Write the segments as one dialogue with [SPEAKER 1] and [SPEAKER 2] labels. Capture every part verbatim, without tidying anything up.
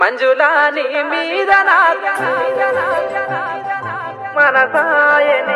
[SPEAKER 1] మంజులా నీ మీద మనసాయనే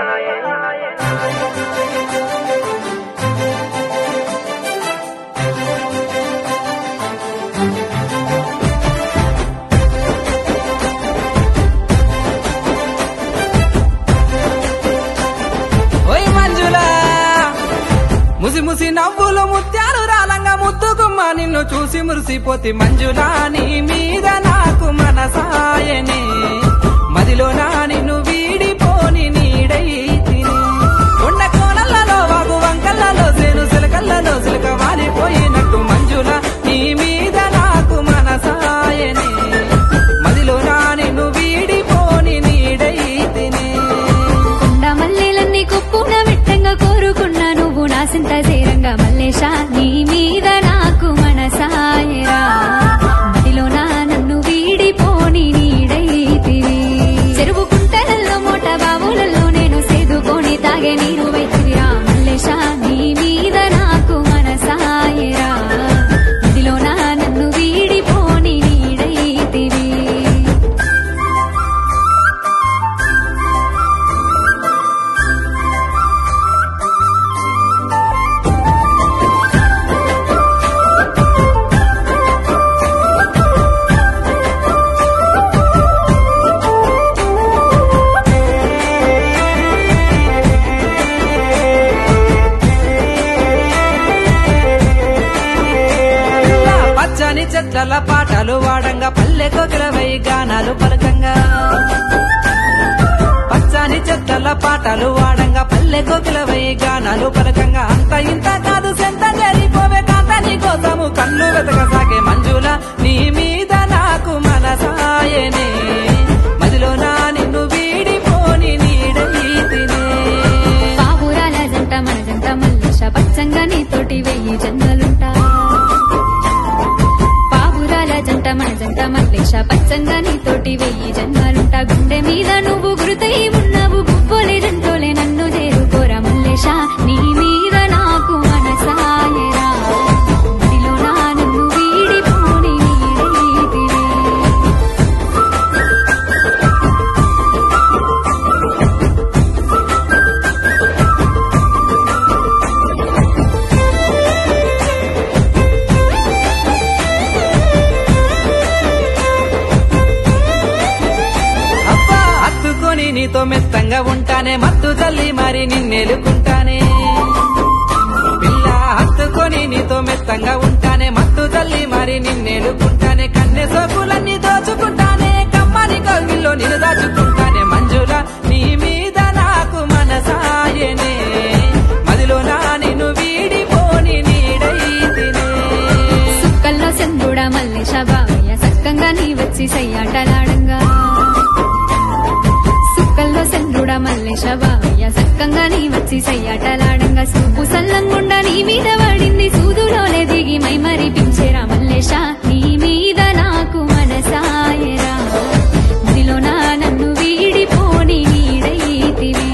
[SPEAKER 1] ఓయ్ మంజులా ముసి ముసి నవ్వులు ముత్యాలు రాలంగా ముద్దుకుమ్మ నిన్ను చూసి మురిసిపోతి మంజులా నీ మీద నాకు మనసాయనే మదిలో నా నిన్ను వీడిపోని నీడై తిని కొండ కోనలలో వాగు వంకలలో సేను సిలకల్లలో సిలక వాలిపోయినట్టు మంజులా నీ మీద నాకు మనసాయనే మదిలో నా నిన్ను వీడిపోని నీడై తిని
[SPEAKER 2] కొండ మల్లెలన్నీ కుప్పున విట్టంగా కోరుకున్నా నువ్వు నా సింత చేరంగా మల్లేశా నీ మీద నాకు మనసాయరా మదిలో నా నన్ను వీడిపోని నీడైతివి చెరువు కుంటలలో మోట బావులలో నేను సేదుకొని తాగే నీరు వైతివిరా మల్లేశా నీ మీద నాకు మనసాయరా మదిలో నా నన్ను వీడిపోని నీడైతివి
[SPEAKER 1] పచ్చని చెట్ల పాటలు వాడంగా పల్లె కోకిలవై గానాలు పలకంగా పచ్చని చెట్ల పాటలు వాడంగా పల్లె కోకిలవై గానాలు పలకంగా అంత ఇంత కాదు సెంత జరిపోవే కాంత నీ కోసము కన్ను వెతకసాగే మంజుల నీ మీద నాకు మనసాయనే మదిలో నా నిన్ను వీడిపోని నీడైతినే
[SPEAKER 2] పావురాల జంట మన జంట మల్లేశ పచ్చంగా నీతోటి వెయ్యి జన్మలుంటా పావురాల జంట మన జంట మల్లేశ పచ్చంగా నీతోటి వెయ్యి జన్మలుంటా గుండె మీద నువ్వు గురుతై ఉన్నావు గువ్వోలే జంటోలే నన్ను చేరుకోరా మల్లేశ నీ మీద నాకు మనసాయరా మదిలో నా నన్ను వీడిపోని నీడైతివి
[SPEAKER 1] అబ్బా హత్తుకొని నీతో మెత్తంగా ఉంటానే మత్తు తల్లి మరి నిన్నెలుకుంటానే పిల్ల హత్తుకొని నీతో మెత్తంగా ఉంటానే మత్తు తల్లి మరి నిన్నెలుకుంటానే కన్నె సోకులన్నీ దోచుకుంటానే కమ్మని కవిల్లో నిన్ను దాచుకుంటానే మంజుల నీ మీద నాకు మనసాయనే మదిలో నా నిన్ను వీడిపోని నీడైతినే
[SPEAKER 2] సుక్కల్లో చంద్రుడా మల్లేశ బావయ్య సక్కంగా నీ వచ్చి సయ్యాటలాడంగా సుక్కల్లో చంద్రుడా మల్లేశ బావయ్య సక్కంగా నీ వచ్చి సయ్యాటలాడంగా సూపు సల్లంగుండా నీ మీద పడింది సూదులోనే దిగి మై మరి పించేరా మల్లేశ నీ మీద నాకు మనసాయరా మదిలో నా నన్ను వీడిపోని నీడైతివి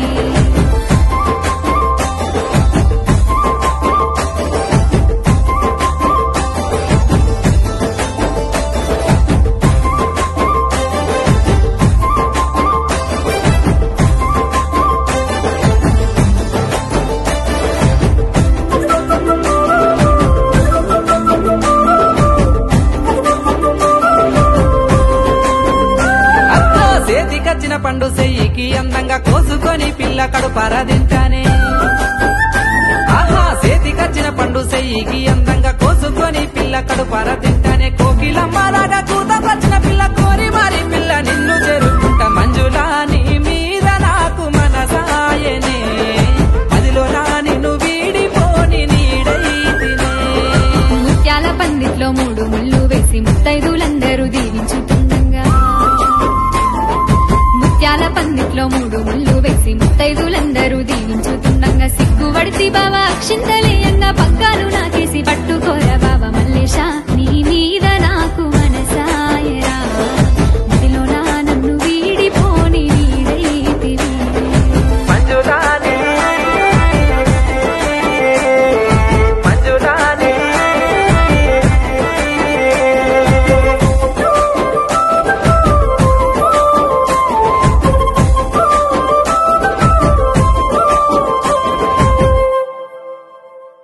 [SPEAKER 1] అత్తో చేతికచ్చిన పండు చెయ్యికి అందంగా కోసుకొని పిల్ల కడుపార తింటానే ఆహా చేతికచ్చిన పండు చెయ్యికి అందంగా కోసుకొని పిల్ల కడుపార తింటానే కోకిలమ్మలాగా కూతకొచ్చిన పిల్ల కోరి మారి పిల్ల నిన్ను చేరుకుంటా మంజులా నీ మీద నాకు మనసాయనే మదిలో నా నిన్ను వీడిపోని నీడైతినే
[SPEAKER 2] ముత్యాల పందిట్లో మూడు ముళ్ళు వేసి ముత్తైదులందరూ దీవించుతుండగా ముత్యాల పందిట్లో మూడు ముళ్ళు వేసి ముత్తైదులందరూ దీవించుతుండగా సిగ్గువడిసి బావా అక్షింత